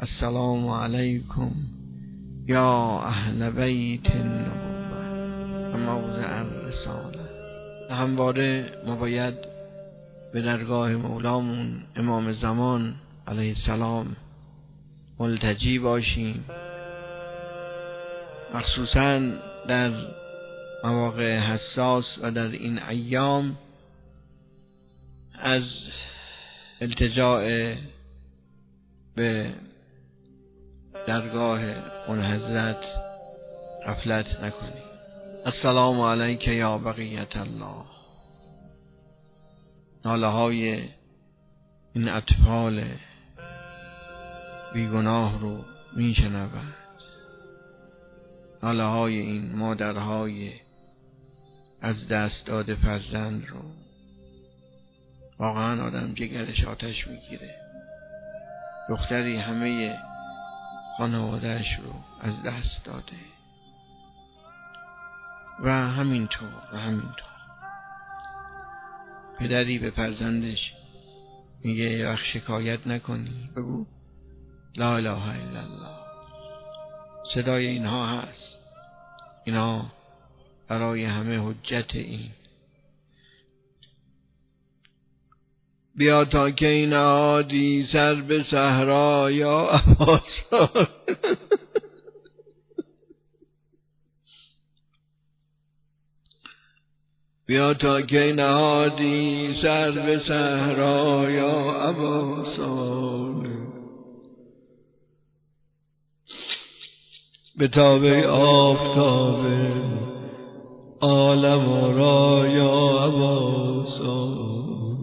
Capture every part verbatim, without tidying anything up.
السلام علیکم یا اهل بیت النبوة و موضع الرسالة. همواره ما باید به درگاه مولامون امام زمان علیه السلام ملتجی باشیم، مخصوصا در مواقع حساس و در این ایام از التجاء به درگاه اون حضرت غفلت نکنید. السلام علیک یا بقیت الله. ناله های این اطفال بیگناه رو میشنود، ناله های این مادرهای از دست داده فرزند رو واقعا آدم جگرش آتش میگیره. دختری همه خانوادهش رو از دست داده و همینطور و همینطور پدری به فرزندش میگه وقت شکایت نکنی، بگو لا اله الا الله. صدای اینها هست، اینا برای همه حجت. این بیا تا که نهادی سر به صحرا یا عباسان بیا تا که نهادی سر به صحرا یا عباسان، به تابه آفتاب عالم را یا عباسان.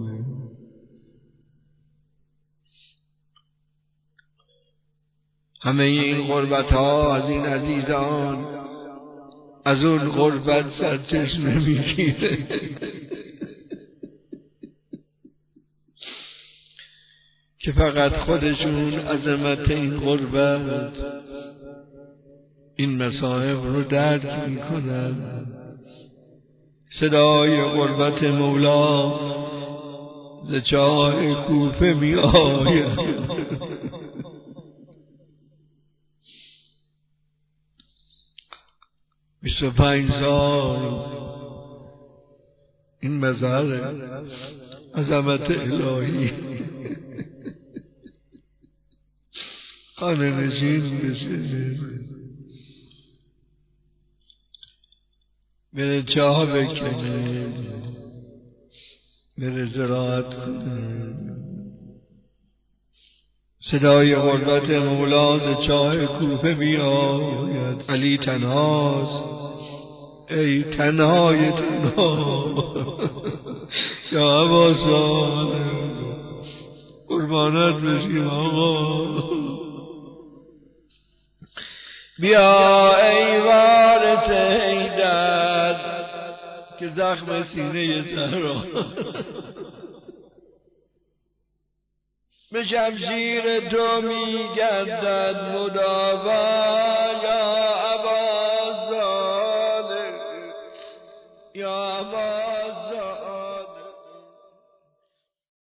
همه این غربت ها از این عزیزان از اون غربت سرچشمه میگیره که فقط خودشون عظمت این غربت این مصائب رو درک میکنن. صدای غربت مولا ز چاه کوفه می آید. بیست و پنج سال این مظهر عظمت الهی خانه نشین بشه، بره چاه بکنه، بره زراعت کنه. صدای غربت مولا ز چاه کوفه می آید. علی تنهاست، ای تنهای تنها یا عباسان، قربانت بشیم آقا. بیا ای وارث حیدر که زخم سینه زهرا به شمشیر تو می گردد مداوا